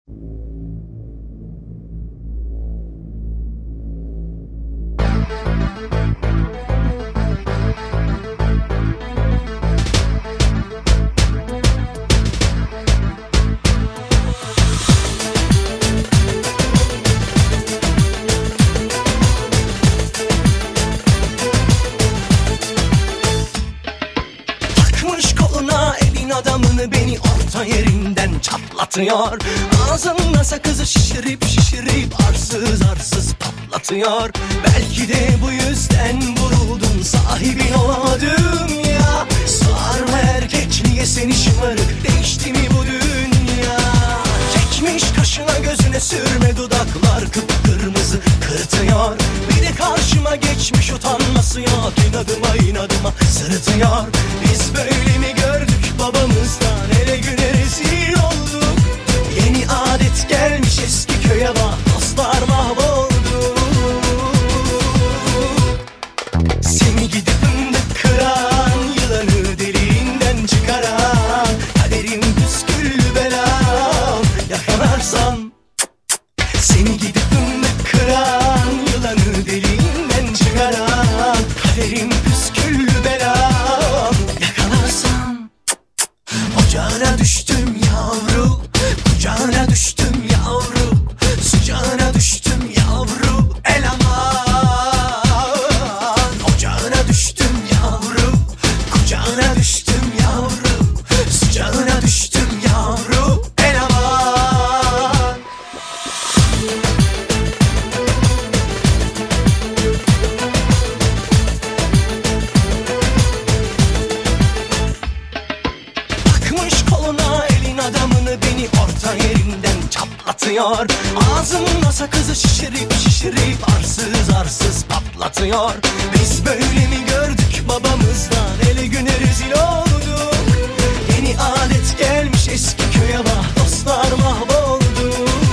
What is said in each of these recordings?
Adamını beni orta yerinden çatlatıyor. Ağzında sakızı şişirip arsız arsız patlatıyor. Belki de bu yüzden vuruldun, sahibin olamadım ya. Sarma erkekliğe seni şımarık, değişti mi bu dünya? Çekmiş kaşına gözüne sürme, dudaklar kıpkırmızı kırıtıyor. Bir de karşıma geçmiş, utanması yok, inadıma sırıtıyor. Biz böyle mi gördük babamızdan, ele güne rezil olduk. Yeni adet gelmiş eski köye bak, dostlar mahvoldu. Seni gidip fındık kıran, yılanı deliğinden çıkaran, kaderim püsküllü belam yakalarsan. Seni gidip fındık kıran, yılanı deliğinden çıkaran, kaderim püsküllü belam yakalarsan. Ocağına düştüm yavru, kucağına düştüm yavru, sıcağına düştüm yavru, el aman. Ocağına düştüm yavru, kucağına düştüm yavru, sıcağına düştüm yavru, el aman. Takmış koluna elin adamını, beni orta yerinden çatlatıyor. Ağzında sakızı şişirip arsız arsız patlatıyor. Biz böyle mi gördük babamızdan, ele güne rezil olduk. Yeni adet gelmiş eski köye bak, dostlar mahvoldu.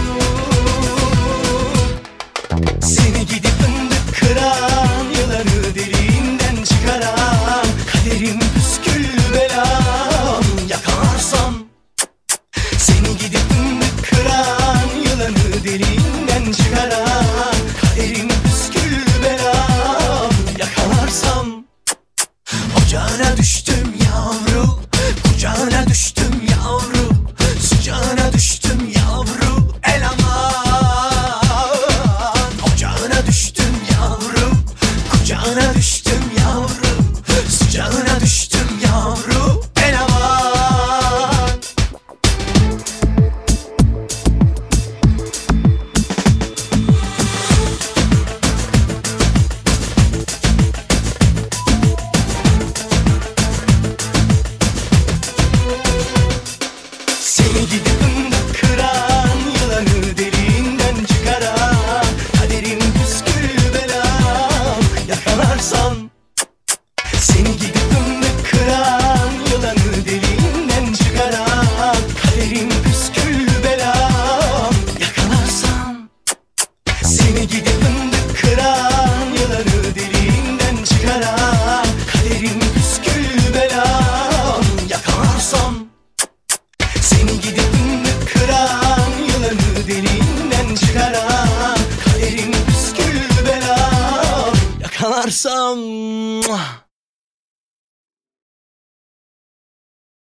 Seni gidip fındık kıran, yılanı deliğinden çıkaran, kaderim püsküllü belam yakalarsam. Seni gidip fındık kıran, yılanı deliğinden çıkaran, kaderim püsküllü belam yakalarsam. Ocağına düştüm yavru, kucağına düştüm yavru, sıcağına düştüm yavru, el aman. Ocağına düştüm yavru, kucağına düştüm yavru, sıcağına düştüm yavru, el aman. Seni gidip fındık kıran, yılanı deliğinden çıkaran, kaderim püsküllü belam yakalarsan. Seni gidip fındık kıran, yılanı deliğinden çıkaran, kaderim püsküllü belam yakalarsan. Seni gidip fındık kıran, yılanı deliğinden çıkaran, kaderim püsküllü belam yakalarsam. Seni gidip fındık kıran, yılanı deliğinden çıkaran, kaderim püsküllü belam yakalarsam.